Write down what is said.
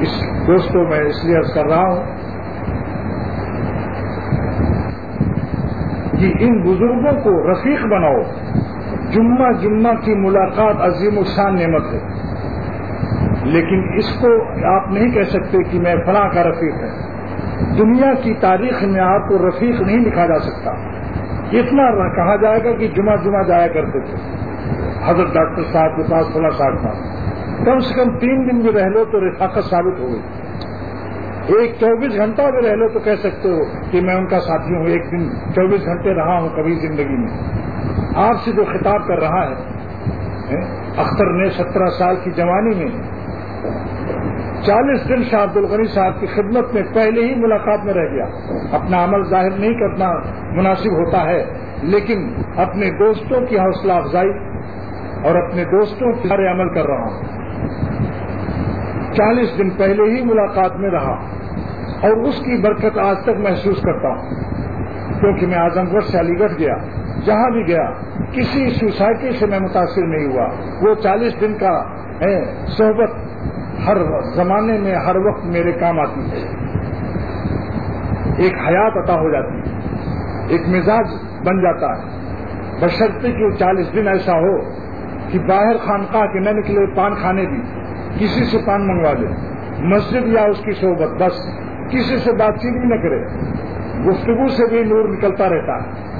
اس دوستوں میں اس لیے عرض کر رہا ہوں کہ ان بزرگوں کو رفیق بناؤ. جمعہ کی ملاقات عظیم الشان نعمت ہے، لیکن اس کو آپ نہیں کہہ سکتے کہ میں فلاں کا رفیق ہے. دنیا کی تاریخ میں آپ کو رفیق نہیں لکھا جا سکتا. اتنا کہا جائے گا کہ جمعہ جایا کرتے تھے حضرت ڈاکٹر صاحب کے پاس فلاں صاحب کا، کم سے کم 3 دن بھی رہ لو تو رفاقت ثابت ہو گئی. ایک 24 گھنٹہ بھی رہ لو تو کہہ سکتے ہو کہ میں ان کا ساتھی ہوں. ایک دن 24 گھنٹے رہا ہوں کبھی زندگی میں. آپ سے جو خطاب کر رہا ہے اختر نے 17 سال کی جوانی میں 40 دن شاہ عبد الغنی صاحب کی خدمت میں پہلے ہی ملاقات میں رہ گیا. اپنا عمل ظاہر نہیں کرنا مناسب ہوتا ہے، لیکن اپنے دوستوں کی حوصلہ افزائی اور اپنے دوستوں کے سارے عمل کر رہا ہوں. 40 دن پہلے ہی ملاقات میں رہا اور اس کی برکت آج تک محسوس کرتا ہوں، کیونکہ میں اعظم گڑھ سے علی گڑھ گیا. جہاں بھی گیا کسی سوسائٹی سے میں متاثر نہیں ہوا. وہ 40 دن کا صحبت ہر زمانے میں ہر وقت میرے کام آتی ہے. ایک حیات عطا ہو جاتی ہے، ایک مزاج بن جاتا ہے، بشرطے کہ 40 دن ایسا ہو کہ باہر خانقاہ کے نہ نکلے، پان کھانے بھی کسی سے پان منگوا لے، مسجد یا اس کی صحبت، بس کسی سے بات چیت بھی نہ کرے، گفتگو سے بھی نور نکلتا رہتا ہے.